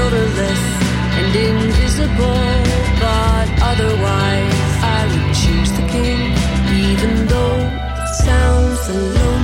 odorless and invisible, but otherwise I would choose the king, even though it sounds alone.